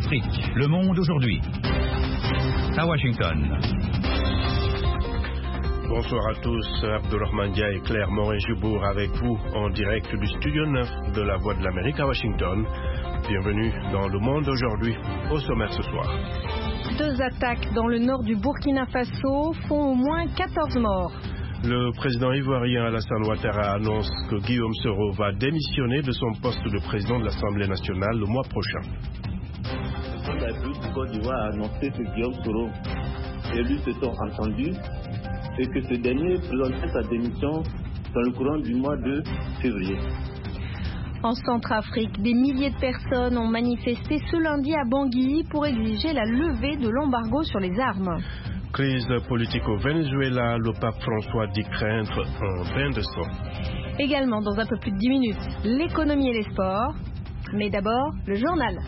Afrique, le monde aujourd'hui. À Washington. Bonsoir à tous, Abdourahmane Dia et Claire Morin-Jubour avec vous en direct du Studio 9 de la Voix de l'Amérique à Washington. Bienvenue dans le monde aujourd'hui, au sommaire ce soir. 2 attaques dans le nord du Burkina Faso font au moins 14 morts. Le président ivoirien Alassane Ouattara annonce que Guillaume Soro va démissionner de son poste de président de l'Assemblée nationale le mois prochain. Le président de la République du Côte d'Ivoire a annoncé que Guillaume Soro et lui se sont entendus et que ce dernier présenterait sa démission dans le courant du mois de février. En Centrafrique, des milliers de personnes ont manifesté ce lundi à Bangui pour exiger la levée de l'embargo sur les armes. Crise politique au Venezuela, le pape François dit craindre un bain de sang. Également dans un peu plus de 10 minutes, l'économie et les sports. Mais d'abord, le journal.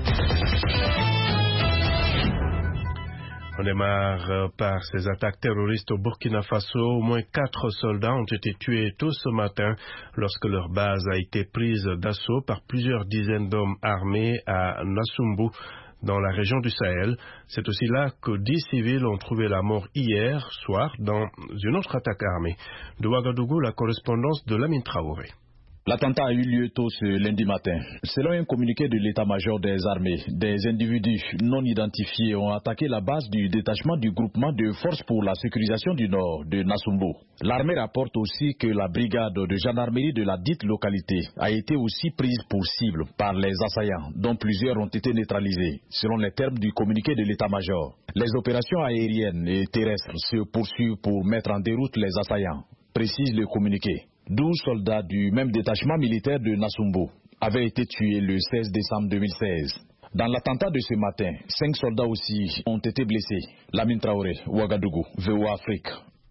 On démarre par ces attaques terroristes au Burkina Faso. Au moins 4 soldats ont été tués tôt ce matin lorsque leur base a été prise d'assaut par plusieurs dizaines d'hommes armés à Nassumbu, dans la région du Sahel. C'est aussi là que 10 civils ont trouvé la mort hier soir dans une autre attaque armée. De Ouagadougou, la correspondance de Lamine Traoré. L'attentat a eu lieu tôt ce lundi matin. Selon un communiqué de l'état-major des armées, des individus non identifiés ont attaqué la base du détachement du groupement de forces pour la sécurisation du nord de Nassumbu. L'armée rapporte aussi que la brigade de gendarmerie de la dite localité a été aussi prise pour cible par les assaillants, dont plusieurs ont été neutralisés, selon les termes du communiqué de l'état-major. Les opérations aériennes et terrestres se poursuivent pour mettre en déroute les assaillants, précise le communiqué. 12 soldats du même détachement militaire de Nassumbu avaient été tués le 16 décembre 2016. Dans l'attentat de ce matin, 5 soldats aussi ont été blessés. Lamine Traoré, Ouagadougou, VOA Afrique.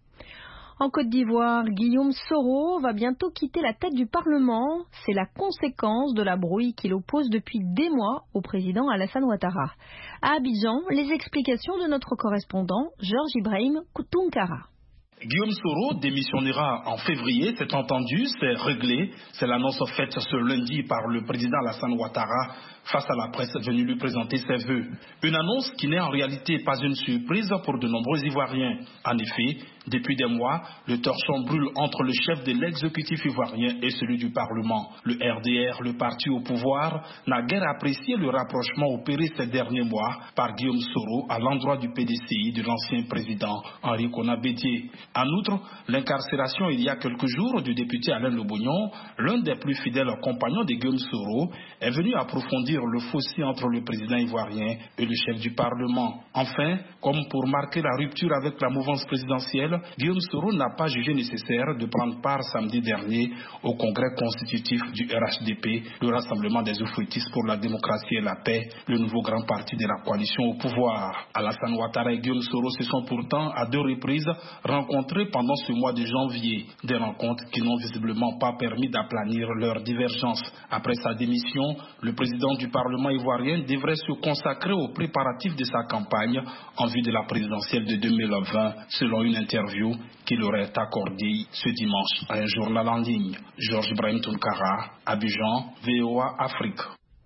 En Côte d'Ivoire, Guillaume Soro va bientôt quitter la tête du Parlement. C'est la conséquence de la brouille qui l'oppose depuis des mois au président Alassane Ouattara. À Abidjan, les explications de notre correspondant Georges Ibrahim Tunkara. Guillaume Soro démissionnera en février, c'est entendu, c'est réglé. C'est l'annonce faite ce lundi par le président Alassane Ouattara face à la presse venue lui présenter ses vœux. Une annonce qui n'est en réalité pas une surprise pour de nombreux Ivoiriens. En effet, depuis des mois, le torchon brûle entre le chef de l'exécutif ivoirien et celui du Parlement. Le RDR, le parti au pouvoir, n'a guère apprécié le rapprochement opéré ces derniers mois par Guillaume Soro à l'endroit du PDCI de l'ancien président Henri Konan Bédié. En outre, l'incarcération il y a quelques jours du député Alain Lobognon, l'un des plus fidèles compagnons de Guillaume Soro, est venu approfondir le fossé entre le président ivoirien et le chef du Parlement. Enfin, comme pour marquer la rupture avec la mouvance présidentielle, Guillaume Soro n'a pas jugé nécessaire de prendre part samedi dernier au congrès constitutif du RHDP, le Rassemblement des oufouettistes pour la démocratie et la paix, le nouveau grand parti de la coalition au pouvoir. Alassane Ouattara et Guillaume Soro se sont pourtant à 2 reprises rencontrés pendant ce mois de janvier. Des rencontres qui n'ont visiblement pas permis d'aplanir leurs divergences. Après sa démission, le président du Parlement ivoirien devrait se consacrer aux préparatifs de sa campagne en vue de la présidentielle de 2020, selon une interview qu'il aurait accordée ce dimanche à un journal en ligne. Georges Ibrahim Tunkara, Abidjan, VOA Afrique.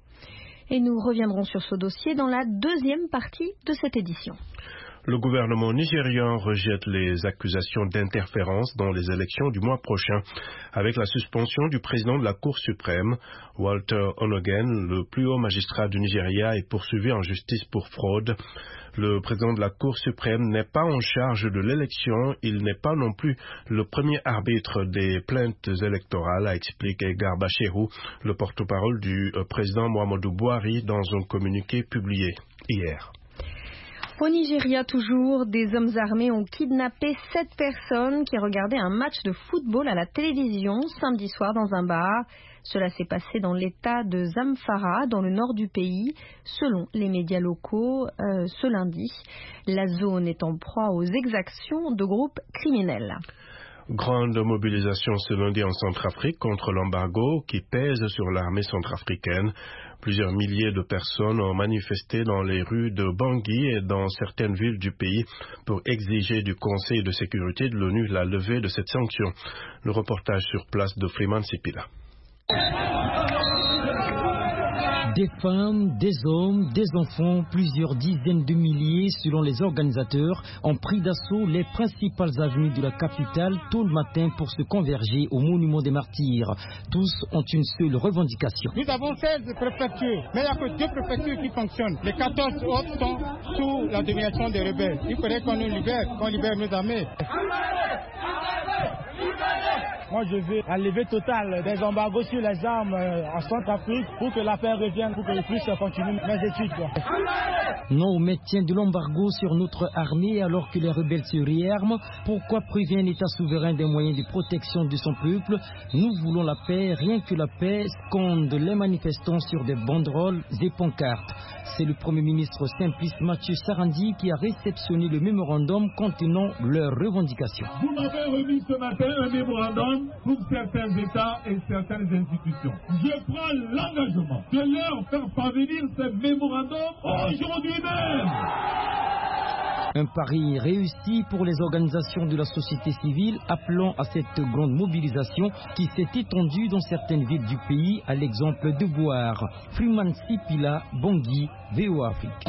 Et nous reviendrons sur ce dossier dans la deuxième partie de cette édition. Le gouvernement nigérian rejette les accusations d'interférence dans les élections du mois prochain avec la suspension du président de la Cour suprême. Walter Onogen, le plus haut magistrat du Nigeria, est poursuivi en justice pour fraude. Le président de la Cour suprême n'est pas en charge de l'élection. Il n'est pas non plus le premier arbitre des plaintes électorales, a expliqué Garba Shehu, le porte-parole du président Muhammadu Buhari, dans un communiqué publié hier. Au Nigeria toujours, des hommes armés ont kidnappé 7 personnes qui regardaient un match de football à la télévision samedi soir dans un bar. Cela s'est passé dans l'état de Zamfara, dans le nord du pays, selon les médias locaux ce lundi. La zone est en proie aux exactions de groupes criminels. Grande mobilisation ce lundi en Centrafrique contre l'embargo qui pèse sur l'armée centrafricaine. Plusieurs milliers de personnes ont manifesté dans les rues de Bangui et dans certaines villes du pays pour exiger du Conseil de sécurité de l'ONU la levée de cette sanction. Le reportage sur place de Freeman Sipila. Des femmes, des hommes, des enfants, plusieurs dizaines de milliers selon les organisateurs ont pris d'assaut les principales avenues de la capitale tôt le matin pour se converger au monument des martyrs. Tous ont une seule revendication. Nous avons 16 préfectures, mais il n'y a que 2 préfectures qui fonctionnent. Les 14 autres sont sous la domination des rebelles. Il faudrait qu'on nous libère, qu'on libère nos armées. Moi, je veux un levée totale des embargos sur les armes en Centrafrique pour que la paix revienne, pour que je puisse continuer mes études. Non au maintien de l'embargo sur notre armée alors que les rebelles se réarment. Pourquoi priver un État souverain des moyens de protection de son peuple? Nous voulons la paix, rien que la paix, scandent les manifestants sur des banderoles et pancartes. C'est le Premier ministre Simplice Mathieu Sarandi qui a réceptionné le mémorandum contenant leurs revendications. Vous m'avez remis ce matin un mémorandum pour certains États et certaines institutions. Je prends l'engagement de leur faire parvenir ce mémorandum aujourd'hui même. Un pari réussi pour les organisations de la société civile appelant à cette grande mobilisation qui s'est étendue dans certaines villes du pays, à l'exemple de Boire. Freeman Sipila, Bangui, VOA Afrique.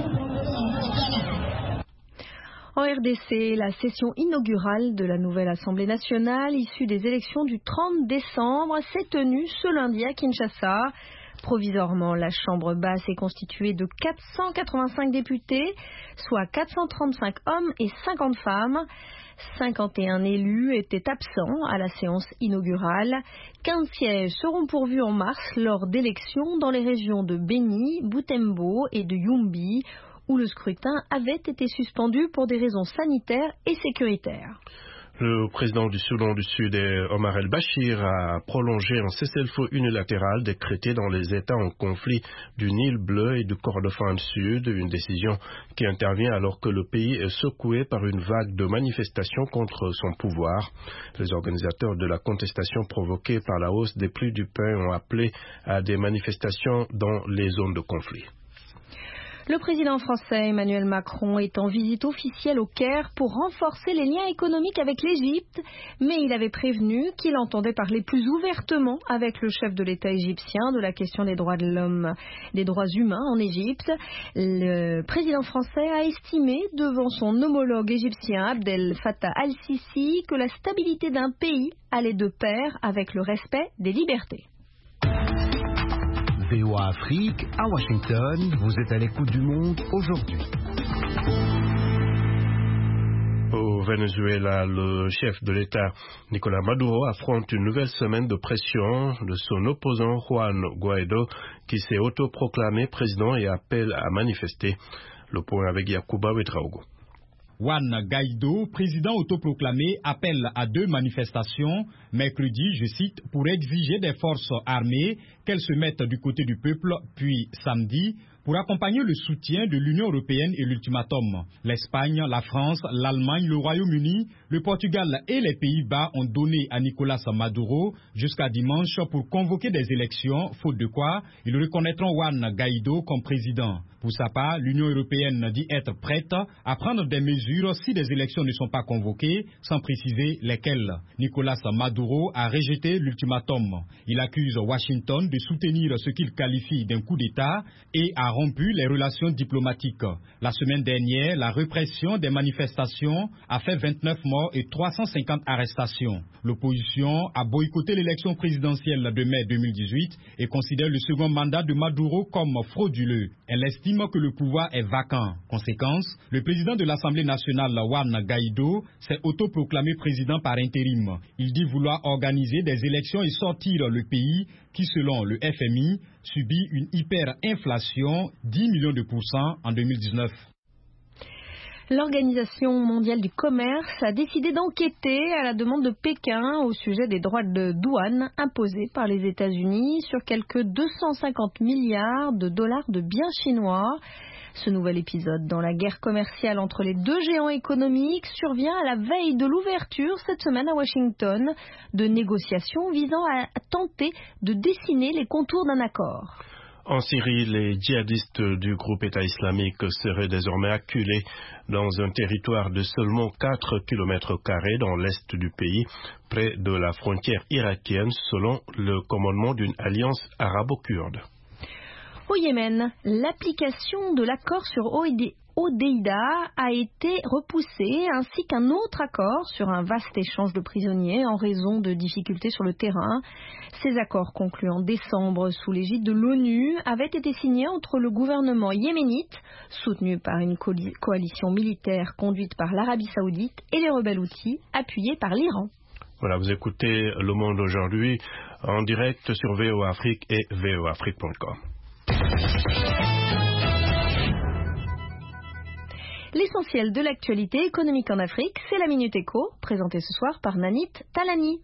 En RDC, la session inaugurale de la nouvelle Assemblée nationale issue des élections du 30 décembre s'est tenue ce lundi à Kinshasa. Provisoirement, la Chambre basse est constituée de 485 députés, soit 435 hommes et 50 femmes. 51 élus étaient absents à la séance inaugurale. 15 sièges seront pourvus en mars lors d'élections dans les régions de Beni, Butembo et de Yumbi, où le scrutin avait été suspendu pour des raisons sanitaires et sécuritaires. Le président du Soudan du Sud, Omar el-Bashir, a prolongé un cessez-le-feu unilatéral décrété dans les États en conflit du Nil bleu et du Kordofan Sud, une décision qui intervient alors que le pays est secoué par une vague de manifestations contre son pouvoir. Les organisateurs de la contestation provoquée par la hausse des prix du pain ont appelé à des manifestations dans les zones de conflit. Le président français Emmanuel Macron est en visite officielle au Caire pour renforcer les liens économiques avec l'Égypte, mais il avait prévenu qu'il entendait parler plus ouvertement avec le chef de l'État égyptien de la question des droits de l'homme, des droits humains en Égypte. Le président français a estimé devant son homologue égyptien Abdel Fattah al-Sisi que la stabilité d'un pays allait de pair avec le respect des libertés. VOA Afrique, à Washington, vous êtes à l'écoute du monde aujourd'hui. Au Venezuela, le chef de l'État, Nicolás Maduro, affronte une nouvelle semaine de pression de son opposant Juan Guaidó, qui s'est autoproclamé président et appelle à manifester. Le point avec Yacouba Ouedraogo. Juan Guaidó, président autoproclamé, appelle à 2 manifestations, mercredi, je cite, pour exiger des forces armées qu'elles se mettent du côté du peuple, puis samedi, pour accompagner le soutien de l'Union européenne et l'ultimatum. L'Espagne, la France, l'Allemagne, le Royaume-Uni, le Portugal et les Pays-Bas ont donné à Nicolás Maduro jusqu'à dimanche pour convoquer des élections, faute de quoi ils reconnaîtront Juan Guaidó comme président. Pour sa part, l'Union européenne dit être prête à prendre des mesures si des élections ne sont pas convoquées, sans préciser lesquelles. Nicolás Maduro a rejeté l'ultimatum. Il accuse Washington de soutenir ce qu'il qualifie d'un coup d'État et a rompu les relations diplomatiques. La semaine dernière, la répression des manifestations a fait 29 morts et 350 arrestations. L'opposition a boycotté l'élection présidentielle de mai 2018 et considère le second mandat de Maduro comme frauduleux. Elle estime que le pouvoir est vacant. Conséquence, le président de l'Assemblée nationale, Juan Guaidó, s'est autoproclamé président par intérim. Il dit vouloir organiser des élections et sortir le pays qui, selon le FMI, subit une hyperinflation, 10 millions de % en 2019. L'Organisation mondiale du commerce a décidé d'enquêter à la demande de Pékin au sujet des droits de douane imposés par les États-Unis sur quelques 250 milliards de dollars de biens chinois. Ce nouvel épisode dans la guerre commerciale entre les 2 géants économiques survient à la veille de l'ouverture cette semaine à Washington de négociations visant à tenter de dessiner les contours d'un accord. En Syrie, les djihadistes du groupe État islamique seraient désormais acculés dans un territoire de seulement 4 km² dans l'est du pays, près de la frontière irakienne, selon le commandement d'une alliance arabo-kurde. Au Yémen, l'application de l'accord sur Hodeïda a été repoussée, ainsi qu'un autre accord sur un vaste échange de prisonniers en raison de difficultés sur le terrain. Ces accords conclus en décembre sous l'égide de l'ONU avaient été signés entre le gouvernement yéménite, soutenu par une coalition militaire conduite par l'Arabie Saoudite, et les rebelles houthis, appuyés par l'Iran. Voilà, vous écoutez Le Monde aujourd'hui en direct sur VOA Afrique et voafrique.com. L'essentiel de l'actualité économique en Afrique, c'est la Minute Éco, présentée ce soir par Nanit Talani.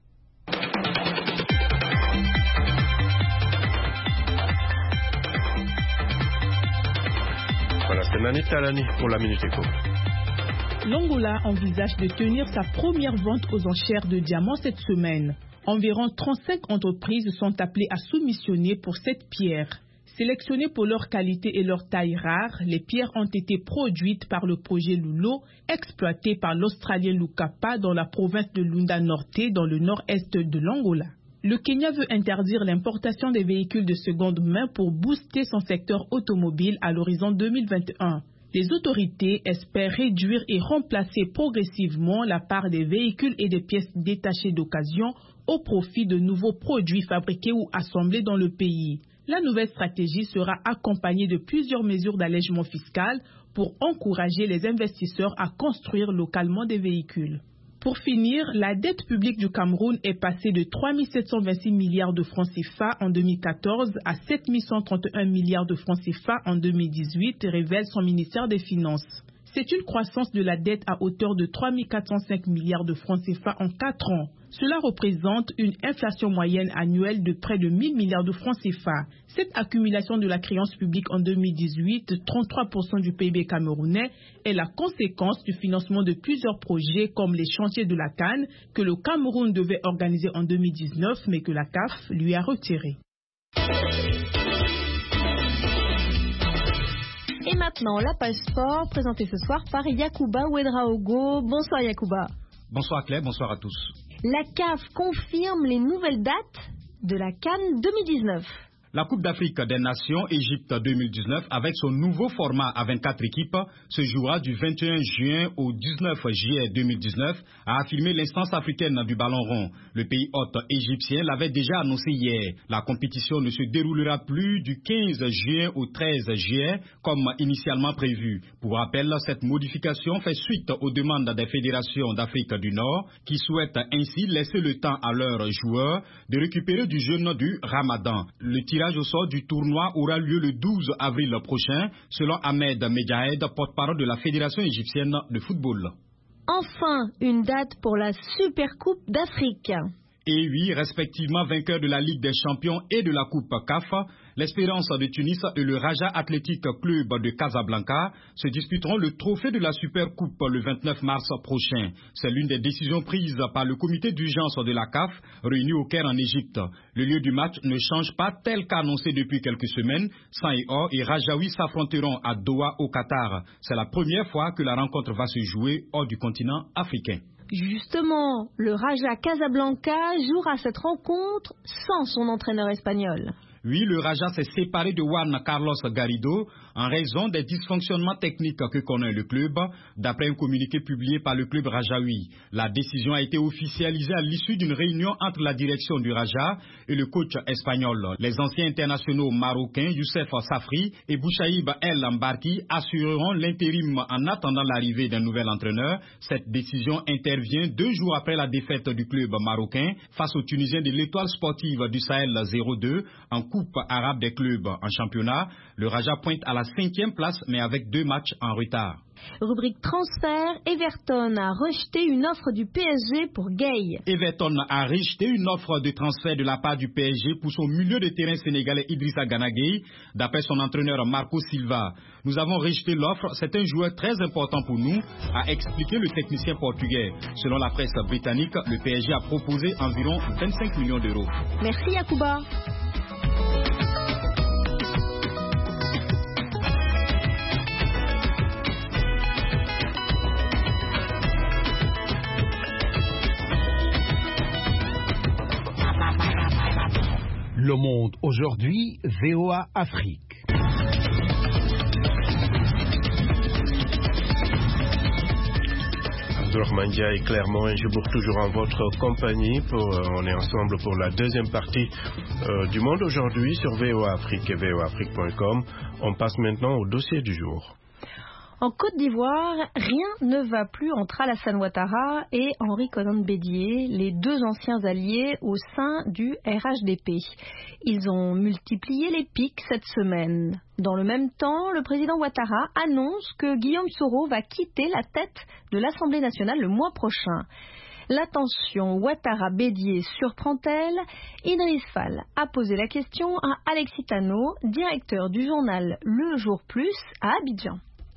Voilà, c'est Nanit Talani pour la Minute Éco. L'Angola envisage de tenir sa première vente aux enchères de diamants cette semaine. Environ 35 entreprises sont appelées à soumissionner pour cette pierre. Sélectionnées pour leur qualité et leur taille rare, les pierres ont été produites par le projet Lulo, exploité par l'Australien Lukapa dans la province de Lunda Norte, dans le nord-est de l'Angola. Le Kenya veut interdire l'importation des véhicules de seconde main pour booster son secteur automobile à l'horizon 2021. Les autorités espèrent réduire et remplacer progressivement la part des véhicules et des pièces détachées d'occasion au profit de nouveaux produits fabriqués ou assemblés dans le pays. La nouvelle stratégie sera accompagnée de plusieurs mesures d'allègement fiscal pour encourager les investisseurs à construire localement des véhicules. Pour finir, la dette publique du Cameroun est passée de 3 726 milliards de francs CFA en 2014 à 7 131 milliards de francs CFA en 2018, révèle son ministère des Finances. C'est une croissance de la dette à hauteur de 3 405 milliards de francs CFA en 4 ans. Cela représente une inflation moyenne annuelle de près de 1 000 milliards de francs CFA. Cette accumulation de la créance publique en 2018, 33% du PIB camerounais, est la conséquence du financement de plusieurs projets comme les chantiers de la canne que le Cameroun devait organiser en 2019 mais que la CAF lui a retiré. Et maintenant, la page sport, présentée ce soir par Yacouba Ouedraogo. Bonsoir Yacouba. Bonsoir Claire, bonsoir à tous. La CAF confirme les nouvelles dates de la CAN 2019. La Coupe d'Afrique des Nations Égypte 2019, avec son nouveau format à 24 équipes, se jouera du 21 juin au 19 juillet 2019, a affirmé l'instance africaine du ballon rond. Le pays hôte égyptien l'avait déjà annoncé hier. La compétition ne se déroulera plus du 15 juin au 13 juillet, comme initialement prévu. Pour rappel, cette modification fait suite aux demandes des fédérations d'Afrique du Nord, qui souhaitent ainsi laisser le temps à leurs joueurs de récupérer du jeûne du Ramadan. Le tirage au sort du tournoi aura lieu le 12 avril prochain, selon Ahmed Medjahed, porte-parole de la Fédération égyptienne de football. Enfin, une date pour la Supercoupe d'Afrique. Et oui, respectivement vainqueurs de la Ligue des Champions et de la Coupe CAF, l'Espérance de Tunis et le Raja Athletic Club de Casablanca se disputeront le trophée de la Supercoupe le 29 mars prochain. C'est l'une des décisions prises par le comité d'urgence de la CAF réuni au Caire en Égypte. Le lieu du match ne change pas tel qu'annoncé depuis quelques semaines. Sang et Or et Rajaoui s'affronteront à Doha au Qatar. C'est la première fois que la rencontre va se jouer hors du continent africain. Justement, le Raja Casablanca jouera cette rencontre sans son entraîneur espagnol. Oui, le Raja s'est séparé de Juan Carlos Garrido en raison des dysfonctionnements techniques que connaît le club, d'après un communiqué publié par le club rajaoui. La décision a été officialisée à l'issue d'une réunion entre la direction du Raja et le coach espagnol. Les anciens internationaux marocains Youssef Safri et Bouchaïb El Mbarki assureront l'intérim en attendant l'arrivée d'un nouvel entraîneur. Cette décision intervient 2 jours après la défaite du club marocain face aux Tunisiens de l'Étoile sportive du Sahel 0-2 en Coupe arabe des clubs. En championnat, le Raja pointe à la 5e place, mais avec 2 matchs en retard. Rubrique transfert, Everton a rejeté une offre du PSG pour Gueye. Everton a rejeté une offre de transfert de la part du PSG pour son milieu de terrain sénégalais Idrissa Gana Gueye, d'après son entraîneur Marco Silva. Nous avons rejeté l'offre, c'est un joueur très important pour nous, a expliqué le technicien portugais. Selon la presse britannique, le PSG a proposé environ 25 millions d'euros. Merci Yacouba. Le Monde aujourd'hui, VOA Afrique. Abdourahmane Ndiaye, Clermont et Djibour, toujours en votre compagnie. On est ensemble pour la deuxième partie du Monde aujourd'hui sur VOA Afrique et voaafrique.com. On passe maintenant au dossier du jour. En Côte d'Ivoire, rien ne va plus entre Alassane Ouattara et Henri Konan Bédié, les deux anciens alliés au sein du RHDP. Ils ont multiplié les pics cette semaine. Dans le même temps, le président Ouattara annonce que Guillaume Soro va quitter la tête de l'Assemblée nationale le mois prochain. La tension Ouattara-Bédié surprend-elle? Idriss Fall a posé la question à Alexis Tano, directeur du journal Le Jour Plus à Abidjan.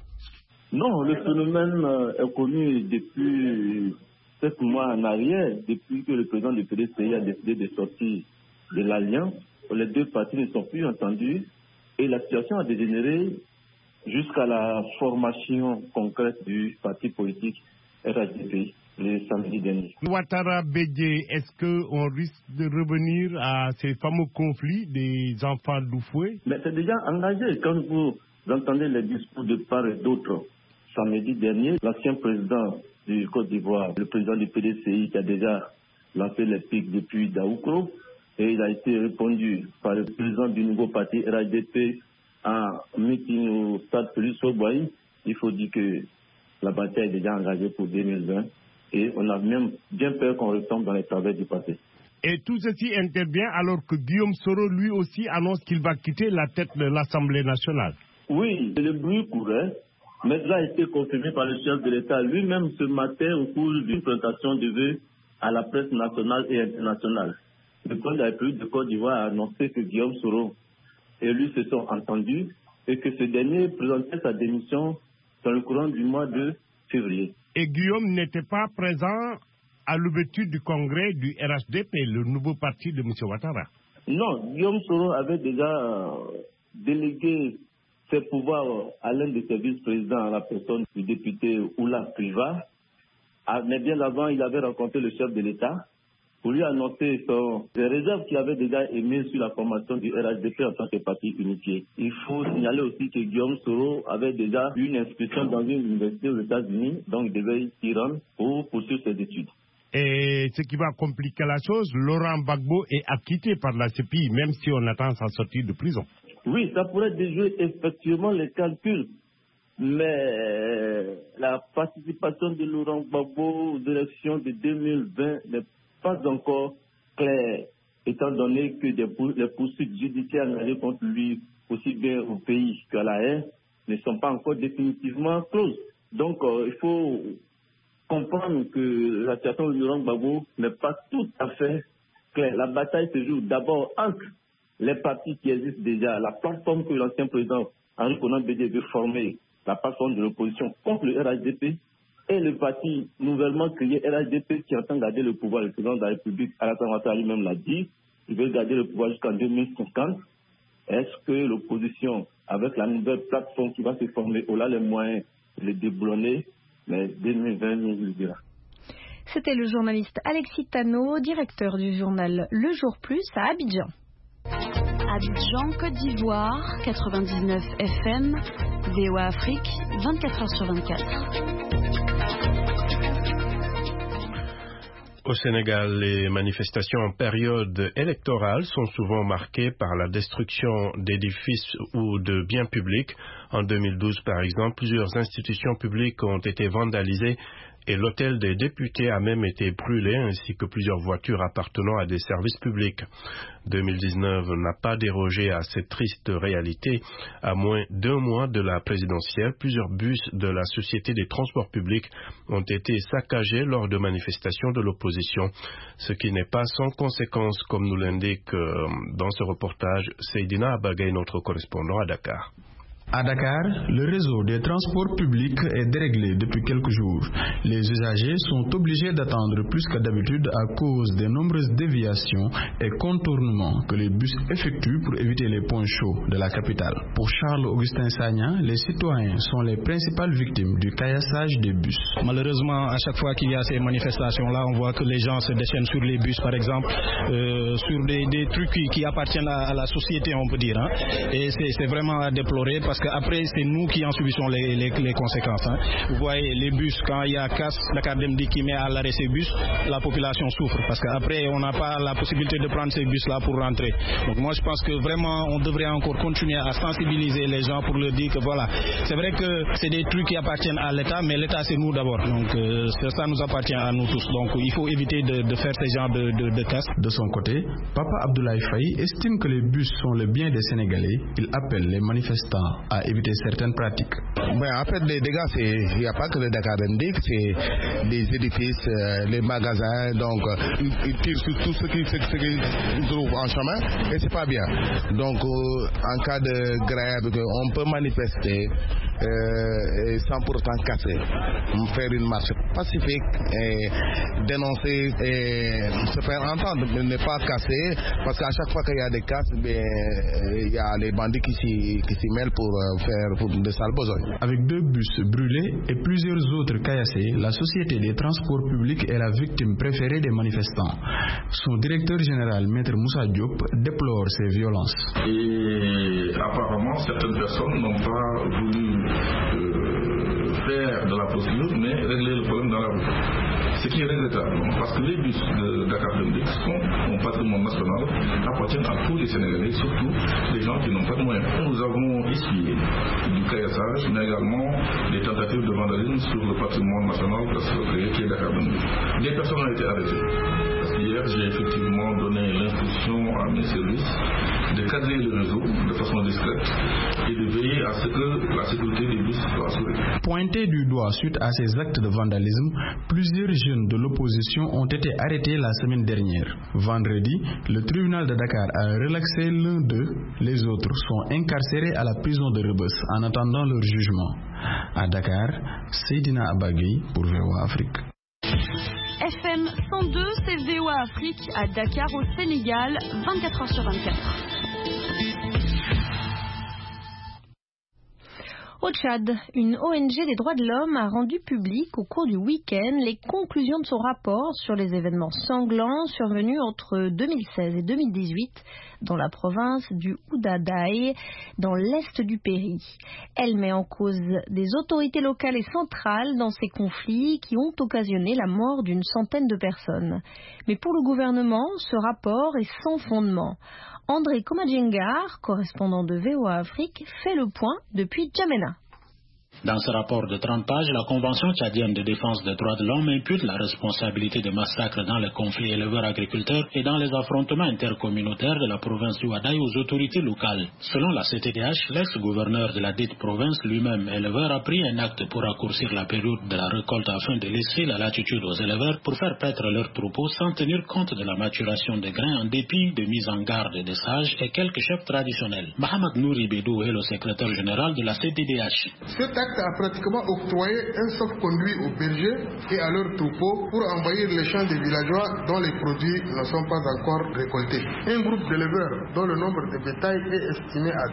Non, le phénomène est connu depuis 7 mois en arrière, depuis que le président du PDCI a décidé de sortir de l'Alliance. Les deux partis ne sont plus entendus et la situation a dégénéré jusqu'à la formation concrète du parti politique RHDP le samedi dernier. Ouattara-Bédié, est-ce qu'on risque de revenir à ces fameux conflits des enfants d'Oufoué? Mais c'est déjà engagé. Quand vous entendez les discours de part et d'autre, samedi dernier, l'ancien président du Côte d'Ivoire, le président du PDCI, qui a déjà lancé les pics depuis Daoukro, et il a été répondu par le président du nouveau parti RHDP en meeting au stade Félix Houphouët-Boigny. Il faut dire que la bataille est déjà engagée pour 2020 et on a même bien peur qu'on retombe dans les travers du passé. Et tout ceci intervient alors que Guillaume Soro, lui aussi, annonce qu'il va quitter la tête de l'Assemblée nationale. Oui, le bruit courait. Mais cela a été confirmé par le chef de l'État lui-même ce matin au cours d'une présentation de vœux à la presse nationale et internationale. Le président de la République de Côte d'Ivoire a annoncé que Guillaume Soro et lui se sont entendus et que ce dernier présentait sa démission dans le courant du mois de février. Et Guillaume n'était pas présent à l'ouverture du congrès du RHDP, le nouveau parti de M. Ouattara. Non, Guillaume Soro avait déjà délégué ses pouvoirs à l'un de ses vice-présidents, à la personne du député Oula Priva. Mais bien avant, il avait rencontré le chef de l'État pour lui annoncer les réserves qu'il avait déjà émises sur la formation du RHDP en tant que parti unifié. Il faut signaler aussi que Guillaume Soro avait déjà eu une inscription dans une université aux États-Unis, donc il devait y rendre pour poursuivre ses études. Et ce qui va compliquer la chose, Laurent Gbagbo est acquitté par la CPI, même si on attend sa sortie de prison. Oui, ça pourrait déjouer effectivement les calculs, mais la participation de Laurent Gbagbo aux élections de 2020 n'est pas encore claire, étant donné que les poursuites judiciaires engagées contre lui, aussi bien au pays qu'à la haie, ne sont pas encore définitivement closes. Donc, il faut comprendre que la situation de Laurent Gbagbo n'est pas tout à fait claire. La bataille se joue d'abord entre les partis qui existent déjà, la plateforme que l'ancien président Henri Konan Bédié veut former, la plateforme de l'opposition contre le RHDP, et le parti nouvellement créé RHDP qui entend garder le pouvoir. Le président de la République, Alassane Ouattara lui-même l'a dit, il veut garder le pouvoir jusqu'en 2050. Est-ce que l'opposition, avec la nouvelle plateforme qui va se former, aura les moyens de les déboulonner? Mais 2020 nous le dira. C'était le journaliste Alexis Tano, directeur du journal Le Jour Plus à Abidjan. Abidjan, Côte d'Ivoire, 99 FM, VOA Afrique, 24h sur 24. Au Sénégal, les manifestations en période électorale sont souvent marquées par la destruction d'édifices ou de biens publics. En 2012, par exemple, plusieurs institutions publiques ont été vandalisées et l'hôtel des députés a même été brûlé, ainsi que plusieurs voitures appartenant à des services publics. 2019 n'a pas dérogé à cette triste réalité. À moins d'1 mois de la présidentielle, plusieurs bus de la Société des transports publics ont été saccagés lors de manifestations de l'opposition, ce qui n'est pas sans conséquence, comme nous l'indique dans ce reportage Seydina Abagay, notre correspondant à Dakar. À Dakar, le réseau des transports publics est déréglé depuis quelques jours. Les usagers sont obligés d'attendre plus que d'habitude à cause des nombreuses déviations et contournements que les bus effectuent pour éviter les points chauds de la capitale. Pour Charles-Augustin Sagna, les citoyens sont les principales victimes du caillassage des bus. Malheureusement, à chaque fois qu'il y a ces manifestations-là, on voit que les gens se déchaînent sur les bus, par exemple, sur des trucs qui appartiennent à la société, on peut dire. Et c'est vraiment à déplorer parce parce qu'après c'est nous qui en subissons les conséquences. Hein. Vous voyez les bus, quand il y a casse, Dakar Dem Dikk qui met à l'arrêt ces bus, la population souffre parce qu'après on n'a pas la possibilité de prendre ces bus là pour rentrer. Donc moi je pense que vraiment on devrait encore continuer à sensibiliser les gens pour leur dire que voilà, c'est vrai que c'est des trucs qui appartiennent à l'État, mais l'État c'est nous d'abord. Donc ça nous appartient à nous tous. Donc il faut éviter de faire ces genres de casse. De son côté, Papa Abdoulaye Faye estime que les bus sont le bien des Sénégalais. Il appelle les manifestants à éviter certaines pratiques. En fait, les dégâts, il n'y a pas que le Dakar Dem Dikk, c'est des édifices, les magasins, donc ils tirent sur tout ce qui se trouve en chemin et c'est pas bien. Donc en cas de grève, on peut manifester sans pourtant casser, faire une marche pacifique et dénoncer et se faire entendre, mais ne pas casser, parce qu'à chaque fois qu'il y a des casses, il y a les bandits qui s'y mêlent pour faire de sales besognes. Avec 2 bus brûlés et plusieurs autres caillassés, la Société des transports publics est la victime préférée des manifestants. Son directeur général, Maître Moussa Diop, déplore ces violences. Et apparemment, certaines personnes n'ont pas voulu faire de la procédure, mais régler le problème dans la rue. Ce qui est regrettable, parce que les bus de Dakar Dem Dikk sont un patrimoine national, appartiennent à tous les Sénégalais, surtout les gens qui n'ont pas de moyens. Nous avons essuyé du caillassage, mais également des tentatives de vandalisme sur le patrimoine national qui est Dakar Dem Dikk. Des personnes ont été arrêtées. Hier, j'ai effectivement donné l'instruction à mes services de cadrer le réseau de façon discrète et de veiller à ce que la sécurité des bus soit assurée. Pointés du doigt suite à ces actes de vandalisme, plusieurs jeunes de l'opposition ont été arrêtés la semaine dernière. Vendredi, le tribunal de Dakar a relaxé l'un d'eux. Les autres sont incarcérés à la prison de Rebeuss en attendant leur jugement. À Dakar, Seydina Abagui pour VOA Afrique. FM 102, c'est VOA Afrique à Dakar au Sénégal, 24h sur 24. Au Tchad, une ONG des droits de l'homme a rendu public au cours du week-end les conclusions de son rapport sur les événements sanglants survenus entre 2016 et 2018 dans la province du Oudadaï, dans l'est du pays. Elle met en cause des autorités locales et centrales dans ces conflits qui ont occasionné la mort d'une centaine de personnes. Mais pour le gouvernement, ce rapport est sans fondement. André Komadjengar, correspondant de VOA Afrique, fait le point depuis Djamena. Dans ce rapport de 30 pages, la Convention tchadienne de défense des droits de l'homme impute la responsabilité des massacres dans les conflits éleveurs-agriculteurs et dans les affrontements intercommunautaires de la province du Ouaddaï aux autorités locales. Selon la CTDH, l'ex-gouverneur de la dite province, lui-même éleveur, a pris un acte pour raccourcir la période de la récolte afin de laisser la latitude aux éleveurs pour faire paître leurs troupeaux sans tenir compte de la maturation des grains en dépit de mise en garde des sages et quelques chefs traditionnels. Mohamed Nouri Bédou est le secrétaire général de la CTDH. Cet acte a pratiquement octroyé un sauf-conduit aux bergers et à leurs troupeaux pour envahir les champs des villageois dont les produits ne sont pas encore récoltés. Un groupe d'éleveurs dont le nombre de bétail est estimé à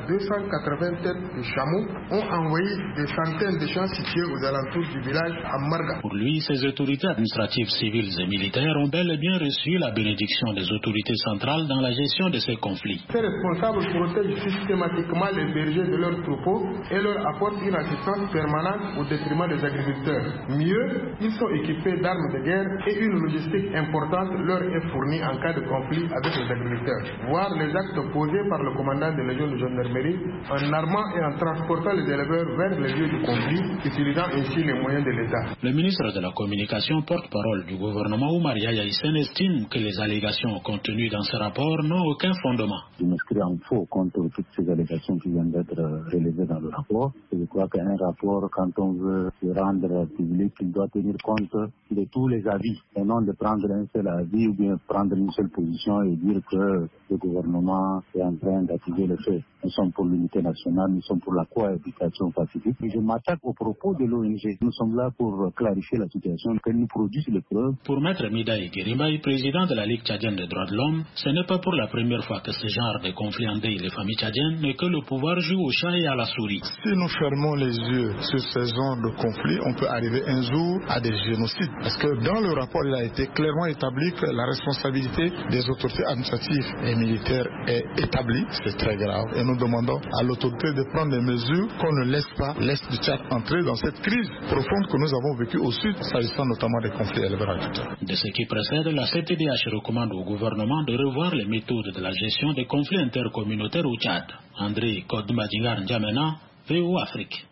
280 têtes de chameaux ont envahi des centaines de champs situés aux alentours du village à Marga. Pour lui, ces autorités administratives, civiles et militaires ont bel et bien reçu la bénédiction des autorités centrales dans la gestion de ces conflits. Ces responsables protègent systématiquement les bergers de leurs troupeaux et leur apportent une assistance permanente au détriment des agriculteurs. Mieux, ils sont équipés d'armes de guerre et une logistique importante leur est fournie en cas de conflit avec les agriculteurs. Voir les actes posés par le commandant de la légion de gendarmerie en armant et en transportant les éleveurs vers les lieux du conflit, utilisant ainsi les moyens de l'État. Le ministre de la Communication, porte-parole du gouvernement Oumar Yahya Hissène, estime que les allégations contenues dans ce rapport n'ont aucun fondement. Je m'inscris en faux contre toutes ces allégations qui viennent d'être relevées dans le rapport. Je crois qu'un rapport, quand on veut se rendre public, il doit tenir compte de tous les avis et non de prendre un seul avis ou bien prendre une seule position et dire que le gouvernement est en train d'activer le fait. Nous sommes pour l'unité nationale, nous sommes pour la cohabitation pacifique. Et je m'attaque aux propos de l'ONG. Nous sommes là pour clarifier la situation, qu'elle nous produise les preuves. Pour Maître Midaï Guérimbaï, président de la Ligue tchadienne des droits de l'homme, ce n'est pas pour la première fois que ce genre de conflit endeuille les familles tchadiennes, mais que le pouvoir joue au chat et à la souris. Si nous fermons les yeux que sur ces zones de conflit, on peut arriver un jour à des génocides. Parce que dans le rapport, il a été clairement établi que la responsabilité des autorités administratives et militaires est établie. C'est très grave. Et nous demandons à l'autorité de prendre des mesures qu'on ne laisse pas l'Est du Tchad entrer dans cette crise profonde que nous avons vécue au sud, s'agissant notamment des conflits éleveurs-agriculteurs. De ce qui précède, la CTDH recommande au gouvernement de revoir les méthodes de la gestion des conflits intercommunautaires au Tchad. André Kodmadjingar N'Djamena, VOA Afrique.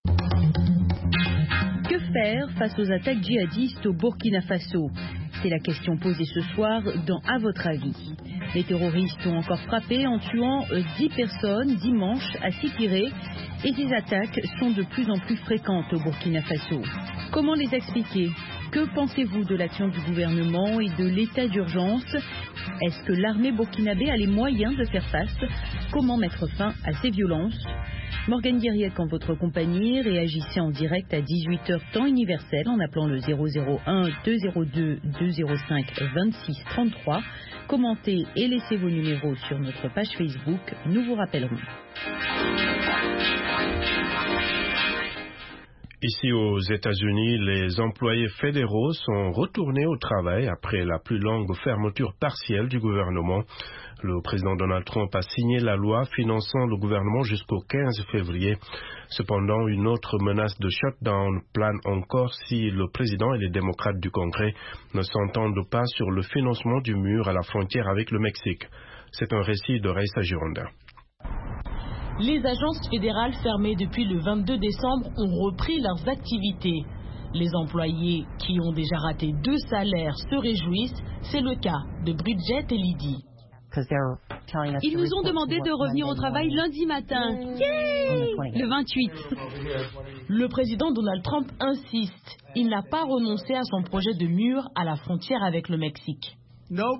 Que faire face aux attaques djihadistes au Burkina Faso? C'est la question posée ce soir dans À votre avis. Les terroristes ont encore frappé en tuant 10 personnes dimanche à Sikiré et ces attaques sont de plus en plus fréquentes au Burkina Faso. Comment les expliquer? Que pensez-vous de l'action du gouvernement et de l'état d'urgence? Est-ce que l'armée burkinabé a les moyens de faire face? Comment mettre fin à ces violences? Morgane Guiriec en votre compagnie, réagissez en direct à 18h temps universel en appelant le 001 202 205 26 33. Commentez et laissez vos numéros sur notre page Facebook, nous vous rappellerons. Ici aux États-Unis, les employés fédéraux sont retournés au travail après la plus longue fermeture partielle du gouvernement. Le président Donald Trump a signé la loi finançant le gouvernement jusqu'au 15 février. Cependant, une autre menace de shutdown plane encore si le président et les démocrates du Congrès ne s'entendent pas sur le financement du mur à la frontière avec le Mexique. C'est un récit de Raissa Gironda. Les agences fédérales fermées depuis le 22 décembre ont repris leurs activités. Les employés qui ont déjà raté 2 salaires se réjouissent. C'est le cas de Bridget et Lydie. Ils nous ont demandé de revenir au travail lundi matin. Yay! Le 28. Le président Donald Trump insiste. Il n'a pas renoncé à son projet de mur à la frontière avec le Mexique. Aucun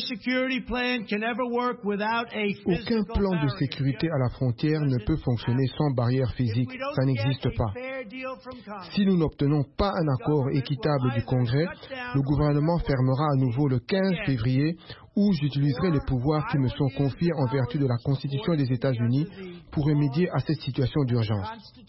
plan de sécurité à la frontière ne peut fonctionner sans barrière physique. Ça n'existe pas. Si nous n'obtenons pas un accord équitable du Congrès, le gouvernement fermera à nouveau le 15 février où j'utiliserai les pouvoirs qui me sont confiés en vertu de la Constitution des États-Unis pour remédier à cette situation d'urgence.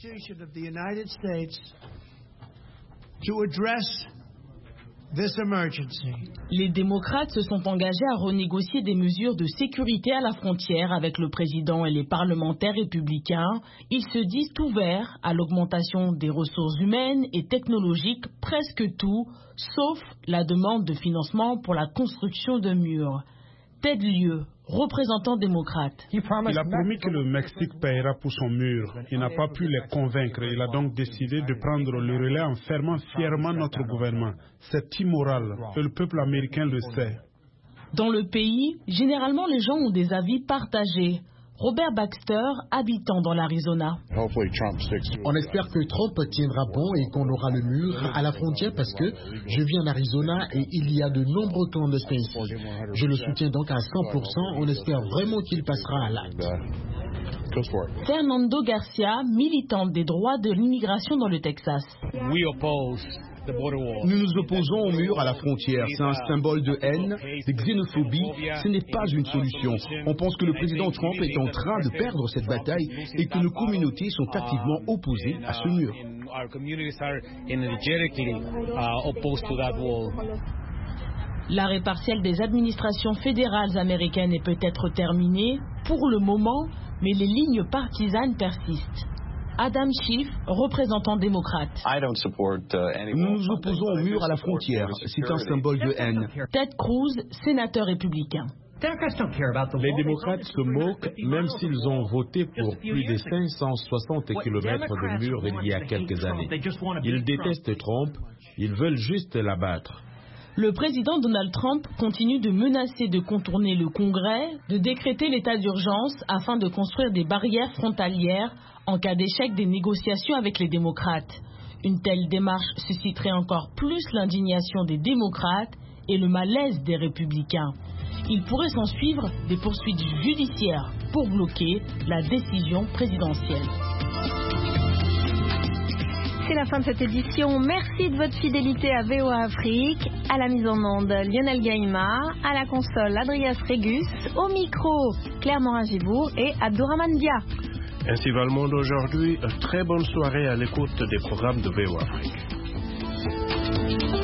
Les démocrates se sont engagés à renégocier des mesures de sécurité à la frontière avec le président et les parlementaires républicains. Ils se disent ouverts à l'augmentation des ressources humaines et technologiques, presque tout, sauf la demande de financement pour la construction de murs. Ted Lieu, représentant démocrate. Il a promis que le Mexique paiera pour son mur. Il n'a pas pu les convaincre. Il a donc décidé de prendre le relais en fermant fièrement notre gouvernement. C'est immoral et le peuple américain le sait. Dans le pays, généralement les gens ont des avis partagés. Robert Baxter, habitant dans l'Arizona. On espère que Trump tiendra bon et qu'on aura le mur à la frontière parce que je vis en Arizona et il y a de nombreux clandestins ici. Je le soutiens donc à 100%. On espère vraiment qu'il passera à l'acte. Fernando Garcia, militante des droits de l'immigration dans le Texas. Nous nous opposons au mur à la frontière. C'est un symbole de haine, de xénophobie. Ce n'est pas une solution. On pense que le président Trump est en train de perdre cette bataille et que nos communautés sont activement opposées à ce mur. L'arrêt partiel des administrations fédérales américaines est peut-être terminé pour le moment, mais les lignes partisanes persistent. Adam Schiff, représentant démocrate. Nous nous opposons au mur à la frontière. C'est un symbole de haine. Ted Cruz, sénateur républicain. Les démocrates se moquent, même s'ils ont voté pour plus de 560 kilomètres de mur il y a quelques années. Ils détestent Trump, ils veulent juste l'abattre. Le président Donald Trump continue de menacer de contourner le Congrès, de décréter l'état d'urgence afin de construire des barrières frontalières en cas d'échec des négociations avec les démocrates. Une telle démarche susciterait encore plus l'indignation des démocrates et le malaise des républicains. Il pourrait s'en suivre des poursuites judiciaires pour bloquer la décision présidentielle. C'est la fin de cette édition. Merci de votre fidélité à VOA Afrique. À la mise en onde, Lionel Gaïma. À la console, Adrias Régus. Au micro, Claire Morin-Gibourg et Abdourahmane Dia. Ainsi va le monde aujourd'hui. Très bonne soirée à l'écoute des programmes de VOA Afrique.